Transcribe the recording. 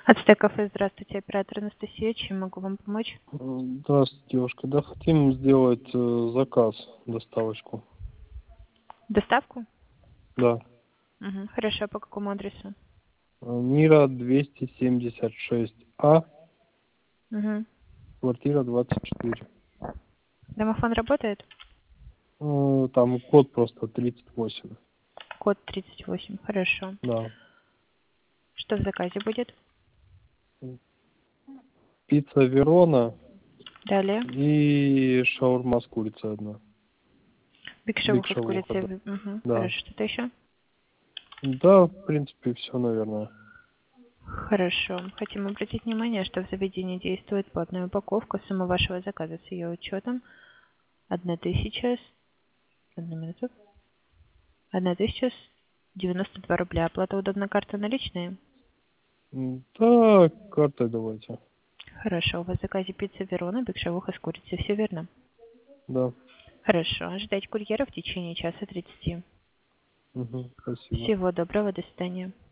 Ацтек кафе, здравствуйте, оператор Анастасия, чем могу вам помочь? Здравствуйте, девушка. Да, хотим сделать заказ, доставочку. Доставку? Да. Угу. Хорошо, по какому адресу? Мира 276А, Угу. квартира 24. Домофон работает? Там код просто 38. Код 38. Хорошо. Да. Что в заказе будет? Пицца Верона Далее. и шаурма с курицей одна. Биг Биг-шавуха с шавуха, курицей. да. Угу. Да. Хорошо, что-то еще? Да, в принципе, все, наверное. Хорошо. Хотим обратить внимание, что в заведении действует платная упаковка. Сумма вашего заказа с ее учетом 1000... Одну минуту. 1092 рубля. Оплата удобна, карта наличные? Да, картой давайте. Хорошо. У вас в заказе пицца Верона, биг-шавуха с курицей. Все верно? Да. Хорошо. Ожидать курьера в течение часа 30. Спасибо. Всего доброго. До свидания.